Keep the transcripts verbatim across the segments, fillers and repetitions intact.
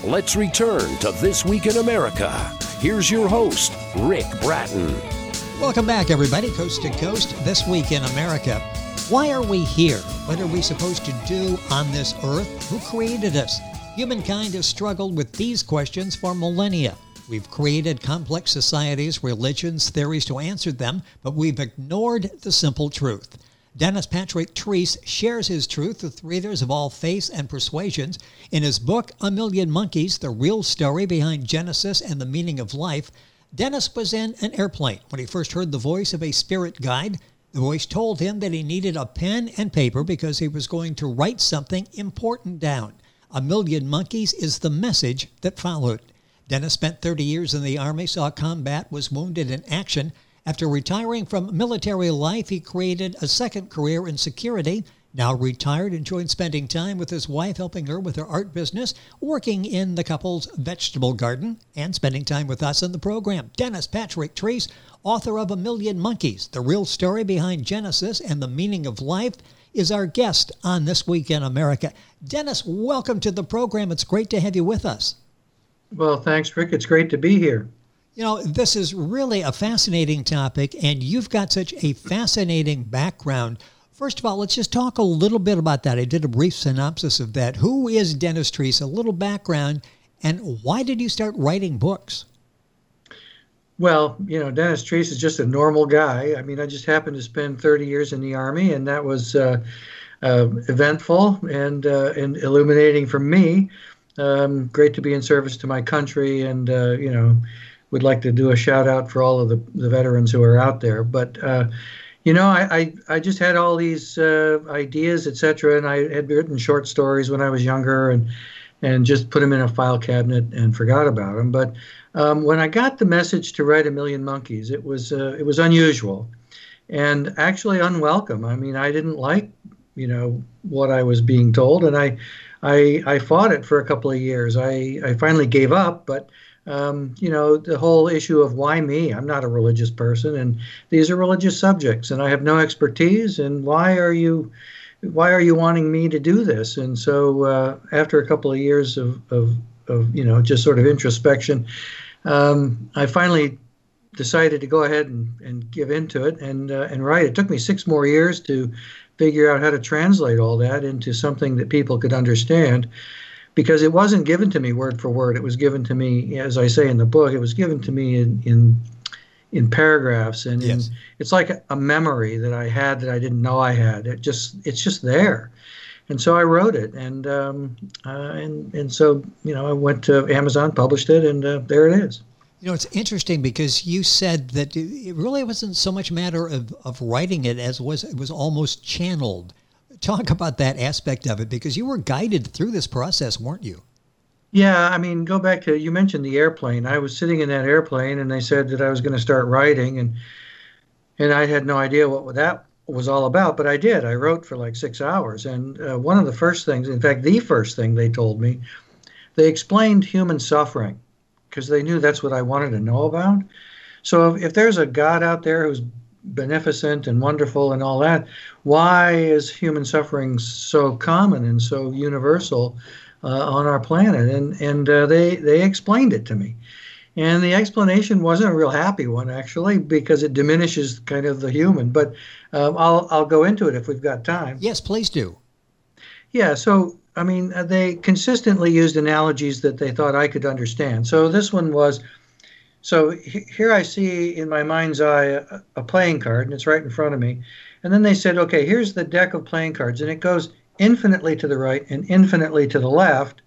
Let's return to This Week in America. Here's your host, Rick Bratton. Welcome back, everybody, coast to coast, This Week in America. Why are we here? What are we supposed to do on this earth? Who created us? Humankind has struggled with these questions for millennia. We've created complex societies, religions, theories to answer them, but we've ignored the simple truth. Dennis Patrick Treece shares his truth with readers of all faiths and persuasions. In his book, A Million Monkeys, The Real Story Behind Genesis and the Meaning of Life, Dennis was in an airplane when he first heard the voice of a spirit guide. The voice told him that he needed a pen and paper because he was going to write something important down. A Million Monkeys is the message that followed. Dennis spent thirty years in the Army, saw combat, was wounded in action. After retiring from military life, he created a second career in security. Now retired, enjoyed spending time with his wife, helping her with her art business, working in the couple's vegetable garden, and spending time with us in the program. Dennis Patrick Treece, author of A Million Monkeys, The Real Story Behind Genesis and the Meaning of Life, is our guest on This Week in America. Dennis, welcome to the program. It's great to have you with us. Well, thanks, Rick. It's great to be here. You know, this is really a fascinating topic, and you've got such a fascinating background. First of all, let's just talk a little bit about that. I did a brief synopsis of that. Who is Dennis Treece? A little background, and why did you start writing books? Well, you know, Dennis Treece is just a normal guy. I mean, I just happened to spend thirty years in the Army, and that was uh, uh, eventful and, uh, and illuminating for me. Um, great to be in service to my country, and, uh, you know, would like to do a shout out for all of the, the veterans who are out there. But, uh, you know, I, I, I just had all these uh, ideas, et cetera, and I had written short stories when I was younger and and just put them in a file cabinet and forgot about them. But um, when I got the message to write A Million Monkeys, it was uh, it was unusual and actually unwelcome. I mean, I didn't like, you know, what I was being told, and I I, I fought it for a couple of years. I, I finally gave up, but Um, you know, the whole issue of why me? I'm not a religious person, and these are religious subjects, and I have no expertise. And why are you, why are you wanting me to do this? And so, uh, after a couple of years of, of, of, you know, just sort of introspection, um, I finally decided to go ahead and, and give into it and uh, and write. It took me six more years to figure out how to translate all that into something that people could understand. Because it wasn't given to me word for word. It was given to me, as I say in the book, it was given to me in in, in paragraphs, and yes. in, it's like a, a memory that I had that I didn't know I had. It just it's just there, and so I wrote it, and um, uh, and and so you know I went to Amazon, published it, and uh, there it is. You know, it's interesting because you said that it really wasn't so much a matter of, of writing it as was it was almost channeled. Talk about that aspect of it, because you were guided through this process, weren't you? Yeah, I mean, go back to, you mentioned the airplane. I was sitting in that airplane, and they said that I was going to start writing, and and I had no idea what that was all about, but I did. I wrote for like six hours, and uh, one of the first things, in fact, the first thing they told me, they explained human suffering, because they knew that's what I wanted to know about. So if, if there's a God out there who's beneficent and wonderful and all that, why is human suffering so common and so universal uh, on our planet? And and uh, they they explained it to me, and the explanation wasn't a real happy one, actually, because it diminishes kind of the human. But um, I'll I'll go into it if we've got time. Yes, please do. Yeah. So I mean, they consistently used analogies that they thought I could understand. So this one was. So here I see in my mind's eye a, a playing card, and it's right in front of me. And then they said, okay, here's the deck of playing cards, and it goes infinitely to the right and infinitely to the left.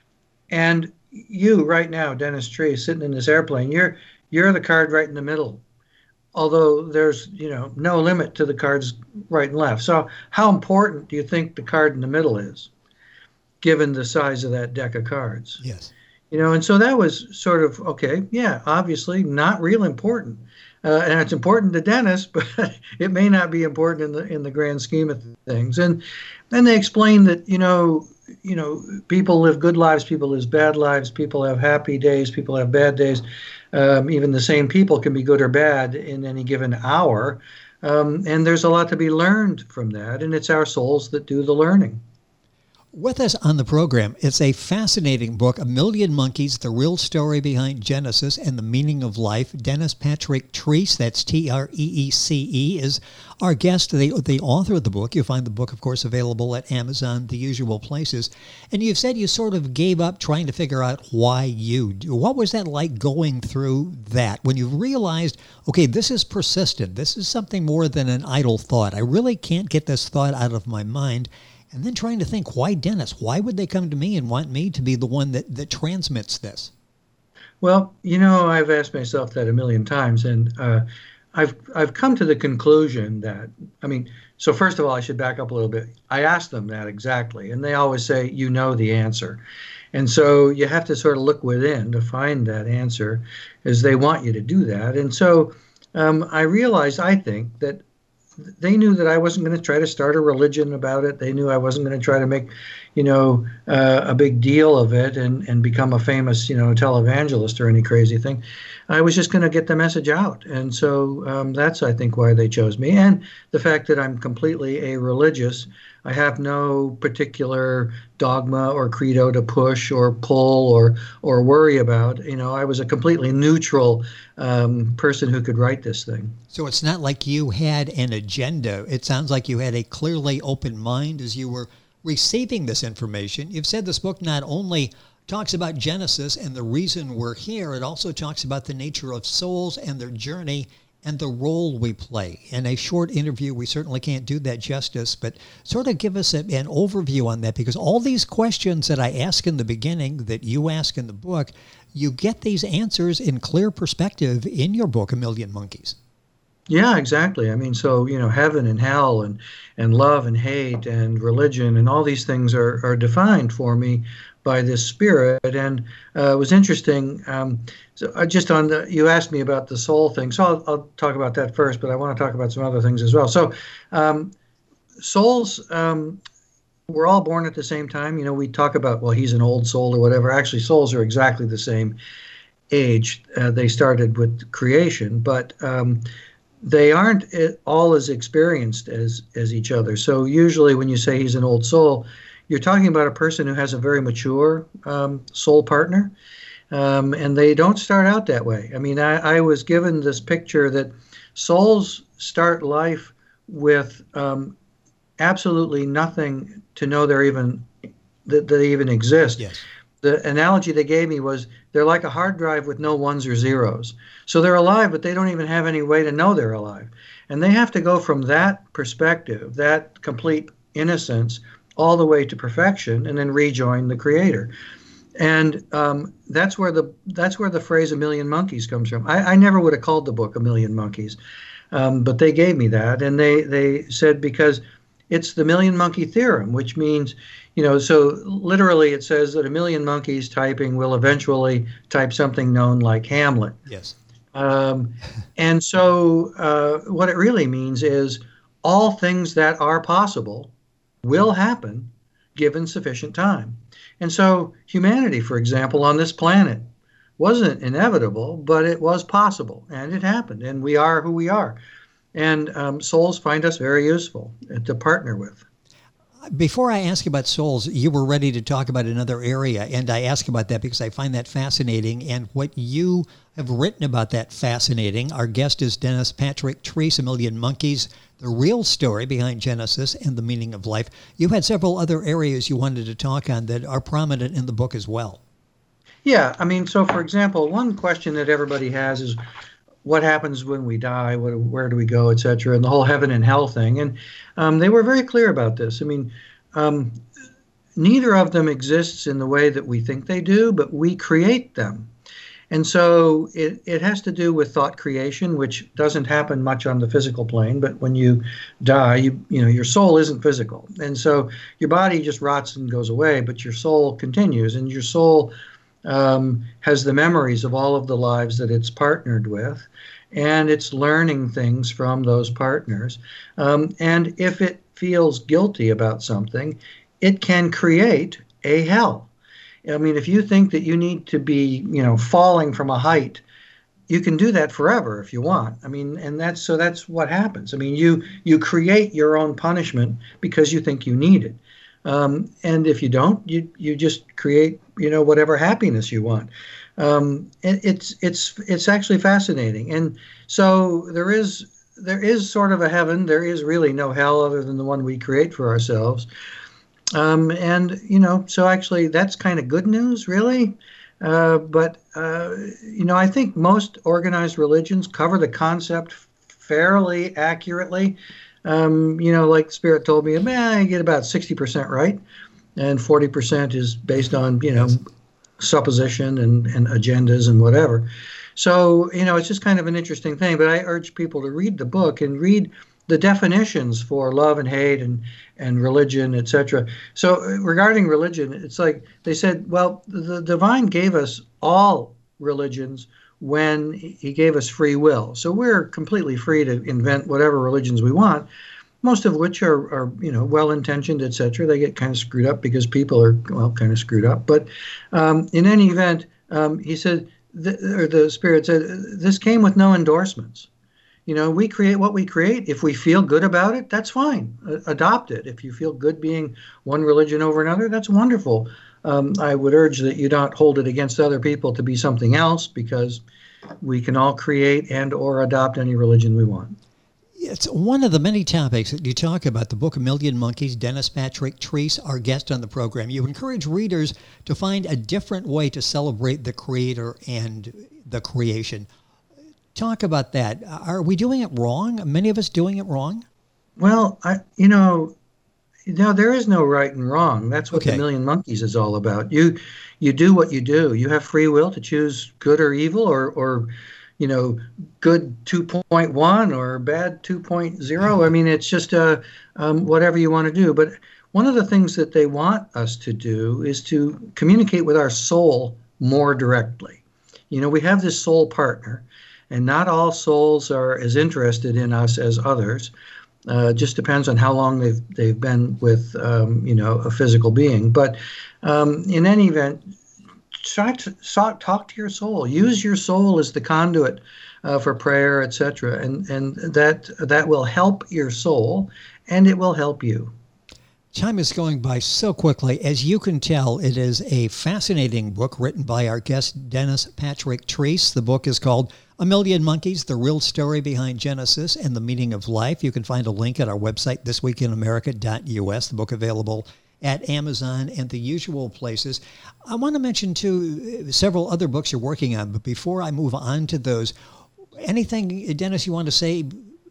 And you right now, Dennis Treece, sitting in this airplane, you're you're the card right in the middle, although there's, you know, no limit to the cards right and left. So how important do you think the card in the middle is, given the size of that deck of cards? Yes. You know, and so that was sort of, okay, yeah, obviously not real important. Uh, and it's important to Dennis, but it may not be important in the in the grand scheme of things. And then they explained that, you know, you know, people live good lives, people live bad lives, people have happy days, people have bad days. Um, even the same people can be good or bad in any given hour. Um, and there's a lot to be learned from that, and it's our souls that do the learning. With us on the program, it's a fascinating book, A Million Monkeys, The Real Story Behind Genesis and the Meaning of Life. Dennis Patrick Treece, that's T R E E C E, is our guest, the, the author of the book. You'll find the book, of course, available at Amazon, the usual places. And you've said you sort of gave up trying to figure out why you. What was that like going through that when you realized, okay, this is persistent. This is something more than an idle thought. I really can't get this thought out of my mind. And then trying to think, why Dennis? Why would they come to me and want me to be the one that, that transmits this? Well, you know, I've asked myself that a million times, and uh, I've I've come to the conclusion that, I mean, so first of all, I should back up a little bit. I asked them that exactly, and they always say, you know the answer. And so you have to sort of look within to find that answer, as they want you to do that. And so um, I realized, I think, that they knew that I wasn't going to try to start a religion about it. They knew I wasn't going to try to make, you know, uh, a big deal of it and, and become a famous, you know, televangelist or any crazy thing. I was just going to get the message out. And so um, that's, I think, why they chose me. And the fact that I'm completely a-religious. I have no particular dogma or credo to push or pull or or worry about. You know, I was a completely neutral um, person who could write this thing. So it's not like you had an agenda. It sounds like you had a clearly open mind as you were receiving this information. You've said this book not only talks about Genesis and the reason we're here, it also talks about the nature of souls and their journey and the role we play. In a short interview, we certainly can't do that justice, but sort of give us a, an overview on that, because all these questions that I ask in the beginning, that you ask in the book, you get these answers in clear perspective in your book, A Million Monkeys. Yeah, exactly. I mean, so, you know, heaven and hell and, and love and hate and religion and all these things are, are defined for me by this spirit. And uh, it was interesting. Um, so I just on the, you asked me about the soul thing, so I'll, I'll talk about that first, but I want to talk about some other things as well. So um, souls, um, we're all born at the same time. You know, we talk about, well, he's an old soul or whatever. Actually, souls are exactly the same age. Uh, they started with creation, but um, they aren't all as experienced as, as each other. So usually when you say he's an old soul, you're talking about a person who has a very mature um, soul partner, um, and they don't start out that way. I mean, I, I was given this picture that souls start life with um, absolutely nothing to know they're even that they even exist. Yes. The analogy they gave me was they're like a hard drive with no ones or zeros. So they're alive, but they don't even have any way to know they're alive. And they have to go from that perspective, that complete innocence, all the way to perfection, and then rejoin the Creator. And um, that's where the that's where the phrase "a million monkeys" comes from. I, I never would have called the book "A Million Monkeys," um, but they gave me that, and they they said because it's the million monkey theorem, which means, you know, so literally it says that a million monkeys typing will eventually type something known like Hamlet. Yes. Um, and so uh, what it really means is all things that are possible will happen given sufficient time. And so humanity, for example, on this planet wasn't inevitable, but it was possible, and it happened, and we are who we are. And um, souls find us very useful to partner with. Before I ask about souls, you were ready to talk about another area, and I ask about that because I find that fascinating, and what you have written about that fascinating. Our guest is Dennis Patrick Treece, A Million Monkeys, The Real Story Behind Genesis and the Meaning of Life. You had several other areas you wanted to talk on that are prominent in the book as well. Yeah, I mean, so for example, one question that everybody has is, what happens when we die? What, where do we go, et cetera, and the whole heaven and hell thing. And um, they were very clear about this. I mean, um, neither of them exists in the way that we think they do, but we create them. And so it, it has to do with thought creation, which doesn't happen much on the physical plane. But when you die, you you know, your soul isn't physical. And so your body just rots and goes away, but your soul continues. And your soul um, has the memories of all of the lives that it's partnered with. And it's learning things from those partners. Um, and if it feels guilty about something, it can create a hell. I mean, if you think that you need to be, you know, falling from a height, you can do that forever if you want. I mean, and that's so that's what happens. I mean, you you create your own punishment because you think you need it. Um, and if you don't, you you just create, you know, whatever happiness you want. Um, it, it's it's it's actually fascinating. And so there is there is sort of a heaven. There is really no hell other than the one we create for ourselves. Um, and you know, so actually that's kind of good news, really. Uh, but uh, you know, I think most organized religions cover the concept fairly accurately. Um, you know, like Spirit told me, man, I get about sixty percent right, and forty percent is based on, you know, supposition and, and agendas and whatever. So, you know, it's just kind of an interesting thing. But I urge people to read the book and read the definitions for love and hate and, and religion, et cetera. So regarding religion, it's like they said, well, the divine gave us all religions when he gave us free will. So we're completely free to invent whatever religions we want, most of which are, are you know, well-intentioned, et cetera. They get kind of screwed up because people are, well, kind of screwed up. But um, in any event, um, he said, th- or the Spirit said, this came with no endorsements. You know, we create what we create. If we feel good about it, that's fine. Uh, adopt it. If you feel good being one religion over another, that's wonderful. Um, I would urge that you not hold it against other people to be something else, because we can all create and or adopt any religion we want. It's one of the many topics that you talk about, the book A Million Monkeys. Dennis Patrick Treese, our guest on the program. You encourage readers to find a different way to celebrate the Creator and the creation. Talk about that. Are we doing it wrong? Are many of us doing it wrong? Well, I, you know, no, there is no right and wrong. That's what Okay. The Million Monkeys is all about. You, you do what you do. You have free will to choose good or evil, or, or, you know, good two point one or bad two point oh. I mean, it's just uh, um, whatever you want to do. But one of the things that they want us to do is to communicate with our soul more directly. You know, we have this soul partner, and not all souls are as interested in us as others. Uh, just depends on how long they've they've been with um, you know, a physical being. But um, in any event, try to talk, talk to your soul. Use your soul as the conduit uh, for prayer, et cetera. And and that that will help your soul, and it will help you. Time is going by so quickly. As you can tell, it is a fascinating book written by our guest, Dennis Patrick Treese. The book is called A Million Monkeys, The Real Story Behind Genesis and the Meaning of Life. You can find a link at our website, this week in america dot u s. The book available at Amazon and the usual places. I want to mention, too, several other books you're working on, but before I move on to those, anything, Dennis, you want to say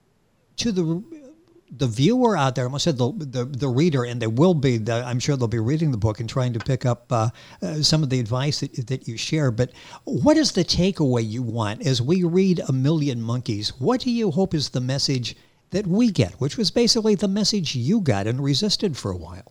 to the the viewer out there? I almost said the, the the reader, and they will be, the, I'm sure they'll be reading the book and trying to pick up uh, uh, some of the advice that, that you share. But what is the takeaway you want as we read A Million Monkeys? What do you hope is the message that we get, which was basically the message you got and resisted for a while?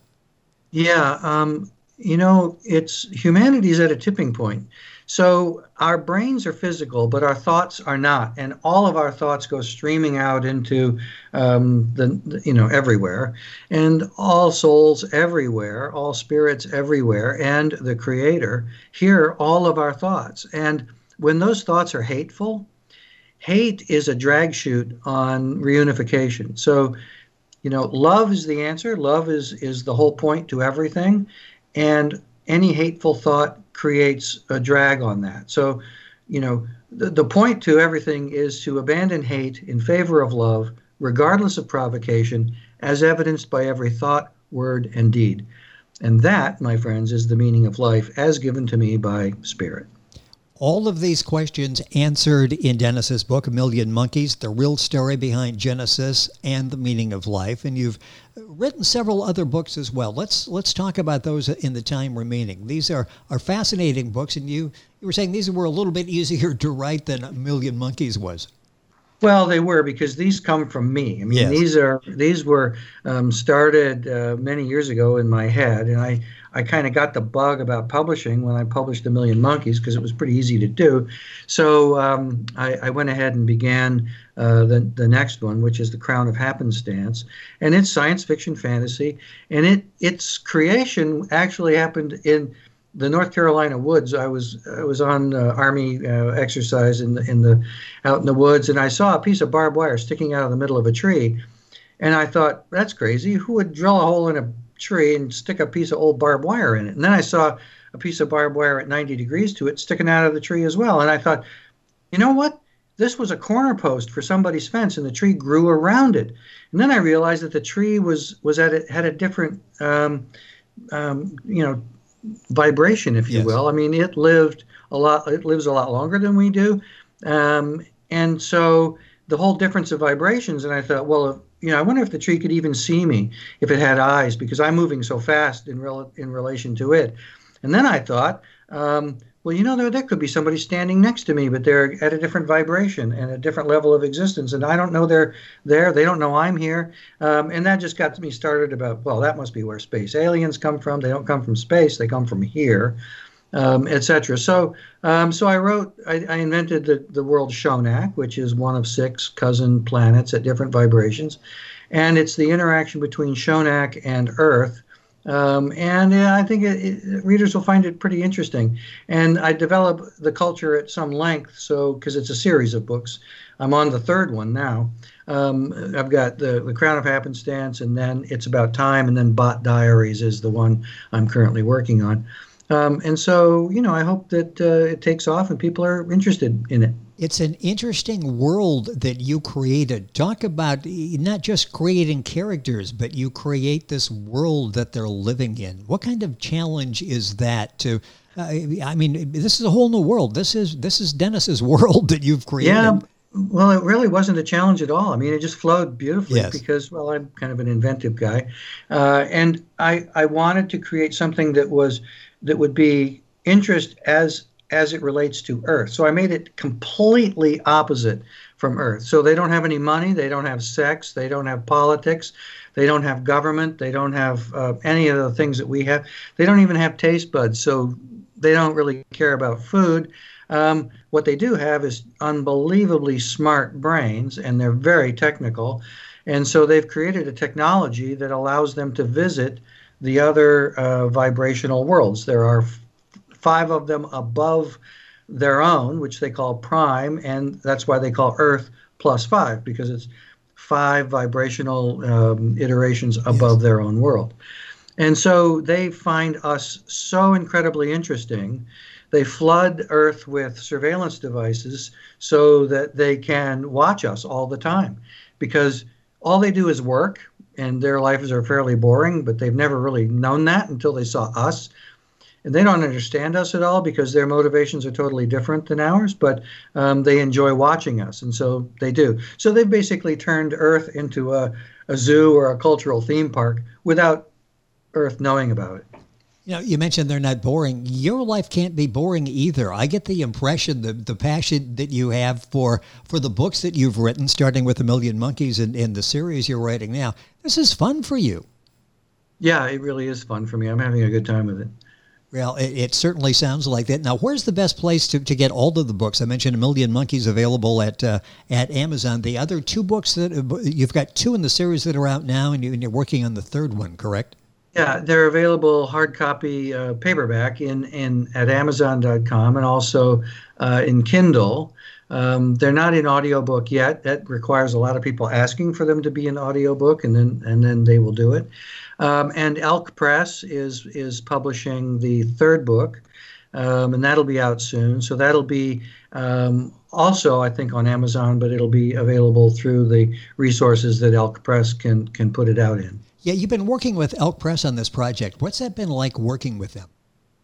Yeah, um, you know, it's humanity's at a tipping point. So our brains are physical, but our thoughts are not, and all of our thoughts go streaming out into um, the, you know, everywhere, and all souls everywhere, all spirits everywhere, and the Creator hear all of our thoughts. And when those thoughts are hateful, hate is a drag chute on reunification. So, you know, love is the answer. Love is is the whole point to everything, and any hateful thought creates a drag on that. So, you know, the, the point to everything is to abandon hate in favor of love, regardless of provocation, as evidenced by every thought, word, and deed. And that, my friends, is the meaning of life as given to me by Spirit. All of these questions answered in Dennis's book, A Million Monkeys, The Real Story Behind Genesis and the Meaning of Life. And you've written several other books as well. Let's let's talk about those in the time remaining. These are, are fascinating books, and you, you were saying these were a little bit easier to write than A Million Monkeys was. Well, they were, because these come from me. I mean, Yes. these are these were um, started uh, many years ago in my head, and I, I kind of got the bug about publishing when I published A Million Monkeys, because it was pretty easy to do. So um, I, I went ahead and began uh, the the next one, which is The Crown of Happenstance, and it's science fiction fantasy, and it its creation actually happened in the North Carolina woods. I was I was on uh, Army uh, exercise in the in the out in the woods, and I saw a piece of barbed wire sticking out of the middle of a tree, and I thought, that's crazy. Who would drill a hole in a tree and stick a piece of old barbed wire in it. And then I saw a piece of barbed wire at ninety degrees to it sticking out of the tree as well. And I thought, you know what? This was a corner post for somebody's fence, and the tree grew around it. And then I realized that the tree was was at a, had a different, um, um, you know, vibration, if you Yes. will. I mean, it lived a lot. It lives a lot longer than we do, um, and so the whole difference of vibrations. And I thought, well, if, you know, I wonder if the tree could even see me if it had eyes, because I'm moving so fast in rel- in relation to it. And then I thought, um, well, you know, there, there could be somebody standing next to me, but they're at a different vibration and a different level of existence. And I don't know they're there. They don't know I'm here. Um, and that just got me started about, well, that must be where space aliens come from. They don't come from space. They come from here, um, et cetera. So um, so I wrote, I, I invented the, the world Shonak, which is one of six cousin planets at different vibrations. And it's the interaction between Shonak and Earth. Um, and yeah, I think it, it, readers will find it pretty interesting. And I develop the culture at some length, so because it's a series of books. I'm on the third one now. Um, I've got the, the Crown of Happenstance, and then It's About Time, and then Bot Diaries is the one I'm currently working on. Um, and so, you know, I hope that uh, it takes off and people are interested in it. It's an interesting world that you created. Talk about not just creating characters, but you create this world that they're living in. What kind of challenge is that to, uh, I mean, this is a whole new world. This is this is Dennis's world that you've created. Yeah, well, it really wasn't a challenge at all. I mean, it just flowed beautifully Yes. because, well, I'm kind of an inventive guy. Uh, and I, I wanted to create something that was, that would be interest as as it relates to Earth. So I made it completely opposite from Earth. So they don't have any money, they don't have sex, they don't have politics, they don't have government, they don't have uh, any of the things that we have. They don't even have taste buds, so they don't really care about food. Um, what they do have is unbelievably smart brains, and they're very technical. And so they've created a technology that allows them to visit the other uh, vibrational worlds. There are five of them above their own, which they call prime, and that's why they call Earth plus five, because it's five vibrational um, iterations above yes. their own world. And so they find us so incredibly interesting. They flood Earth with surveillance devices so that they can watch us all the time, because all they do is work, and their lives are fairly boring, but they've never really known that until they saw us. And they don't understand us at all because their motivations are totally different than ours, but um, they enjoy watching us, and so they do. So they've basically turned Earth into a, a zoo or a cultural theme park without Earth knowing about it. You know, you mentioned they're not boring. Your life can't be boring either. I get the impression, the the passion that you have for, for the books that you've written, starting with A Million Monkeys and, and the series you're writing now. This is fun for you. Yeah, it really is fun for me. I'm having a good time with it. Well, it, it certainly sounds like that. Now, where's the best place to, to get all of the books? I mentioned A Million Monkeys available at uh, at Amazon. The other two books that uh, you've got two in the series that are out now, and, you, and you're working on the third one, correct? Yeah, they're available hard copy uh, paperback in, in at Amazon dot com and also uh, in Kindle. Um, they're not in audiobook yet. That requires a lot of people asking for them to be in audiobook, and then and then they will do it. Um, and Elk Press is is publishing the third book, um, and that'll be out soon. So that'll be um, also, I think, on Amazon, but it'll be available through the resources that Elk Press can can put it out in. Yeah, you've been working with Elk Press on this project. What's that been like working with them?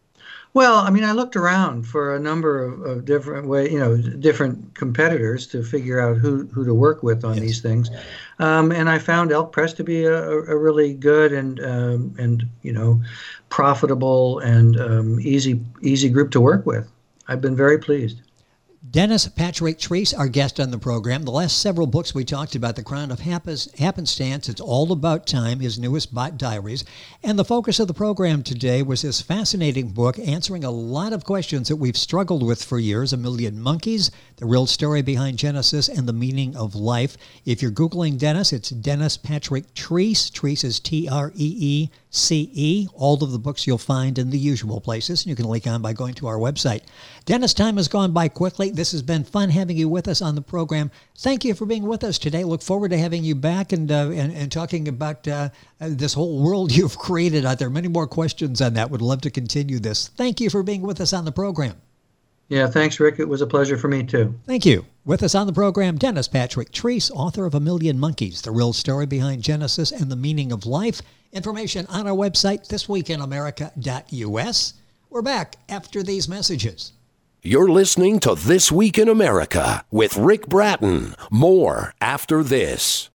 Well, I mean, I looked around for a number of, of different way, you know, different competitors to figure out who, who to work with on yes. these things, um, and I found Elk Press to be a, a really good and um, and you know, profitable and um, easy easy group to work with. I've been very pleased. Dennis Patrick Treece, our guest on the program. The last several books we talked about, The Crown of Happenstance, It's All About Time, his newest Bot Diaries. And the focus of the program today was this fascinating book answering a lot of questions that we've struggled with for years, A Million Monkeys, the real story behind Genesis, and the meaning of life. If you're Googling Dennis, it's Dennis Patrick Treece. Treece is T R E E C E. All of the books you'll find in the usual places, and you can link on by going to our website. Dennis, time has gone by quickly. This has been fun having you with us on the program. Thank you for being with us today. Look forward to having you back and uh, and, and talking about uh, this whole world you've created out there. Many more questions on that. Would love to continue this. Thank you for being with us on the program. Yeah, thanks, Rick. It was a pleasure for me, too. Thank you. With us on the program, Dennis Patrick Treece, author of A Million Monkeys, the real story behind Genesis and the meaning of life. Information on our website, this week in america dot u s. We're back after these messages. You're listening to This Week in America with Rick Bratton. More after this.